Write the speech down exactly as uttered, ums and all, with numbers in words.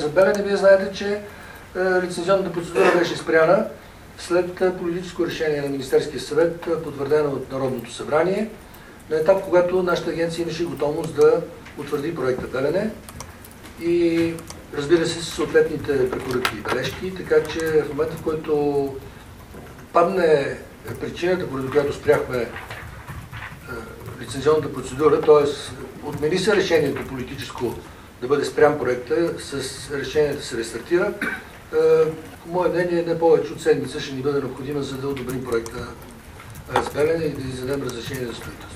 за Белене, вие знаете, че лицензионната процедура беше спряна след политическо решение на Министерския съвет, потвърдено от Народното събрание, на етап, когато нашата агенция имаше готовност да утвърди проекта Белене и, разбира се, с съответните препоръки и бележки, така че в момента, в който падне причината, поради която спряхме лицензионната процедура, т.е. отмени се решението политическо да бъде спрян проекта, с решението да се рестартира, по мое мнение, не повече от седмица ще ни бъде необходима, за да одобрим проекта с Белене и да издадем разрешение за строителство.